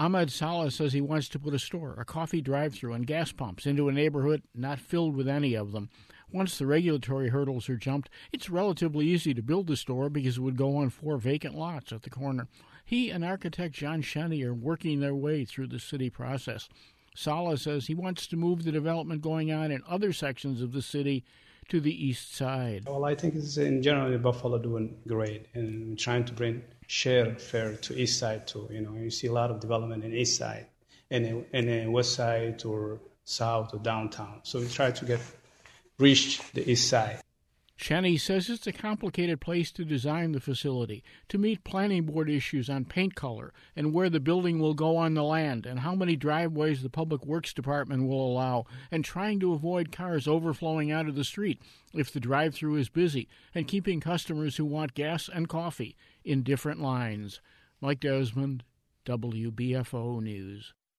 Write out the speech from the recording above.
Ahmed Saleh says he wants to put a store, a coffee drive-thru, and gas pumps into a neighborhood not filled with any of them. Once the regulatory hurdles are jumped, it's relatively easy to build the store because it would go on 4 vacant lots at the corner. He and architect John Shenny are working their way through the city process. Saleh says he wants to move the development going on in other sections of the city to the east side. Well, I think it's in general Buffalo doing great and trying to bring share fair to east side too. You see a lot of development in east side and in west side or south or downtown. So we try to reach the east side. Shenny says it's a complicated place to design the facility, to meet planning board issues on paint color and where the building will go on the land and how many driveways the Public Works Department will allow, and trying to avoid cars overflowing out of the street if the drive-thru is busy, and keeping customers who want gas and coffee in different lines. Mike Desmond, WBFO News.